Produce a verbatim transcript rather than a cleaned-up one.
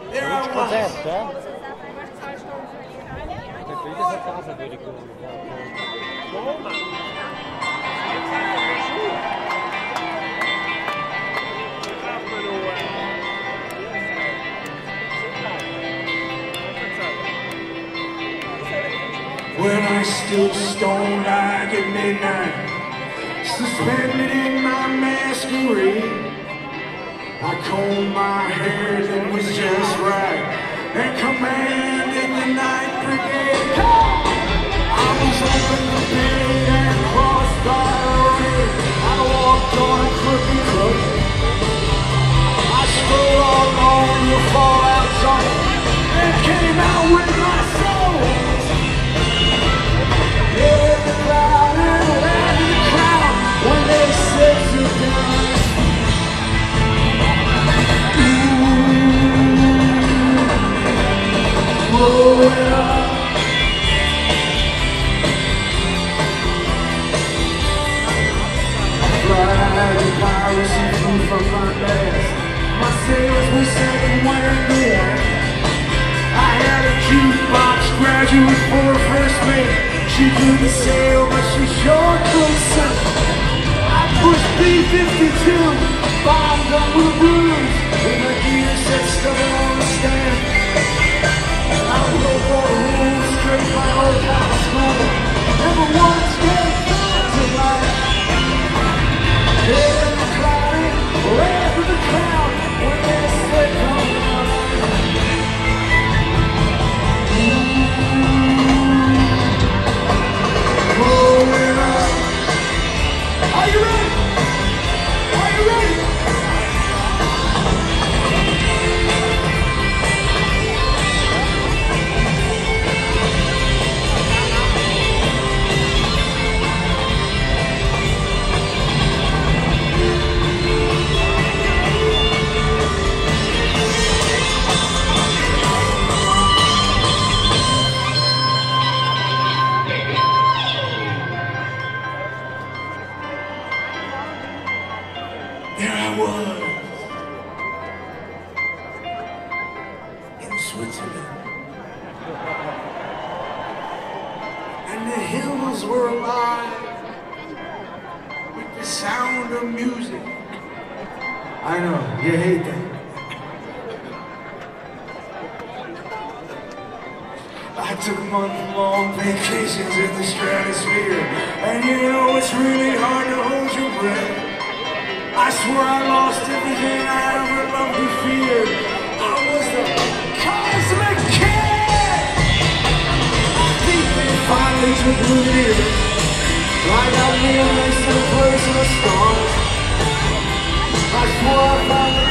There I was. Concerto, hè? Dat is een casa door de koning. When I stood stone-eyed at midnight, suspended in my masquerade, I combed my hair that was just right and commanded the night brigade. I was open to bed and crossed by a ring. I walked on a crooked road. I strode all along the fallout zone and came out with my soul. Everybody laughed in the crowd when they said to die. Growing up, flag and piracy flew from my mast. My sailors were second wearing gear. I had a jukebox graduate for a first mate. She couldn't sail, but she sure could sing. I pushed B fifty-two, bombed up with blues, with my gear set stuck on the stand. I wrote for the rules straight my old out of school. Never once gave thought to life. Everybody laughed in the crowd when they said come on. Growing up. Are you ready? Are you ready? There I was, in Switzerland, and the hills were alive with the sound of music. I know, you hate that. I took month-long vacations in the stratosphere, and you know it's really hard to hold your breath. I swear I lost everything I ever loved or feared. I was the cosmic kid. I think they finally took me near. Like I realized the place of the stars. I swore I found the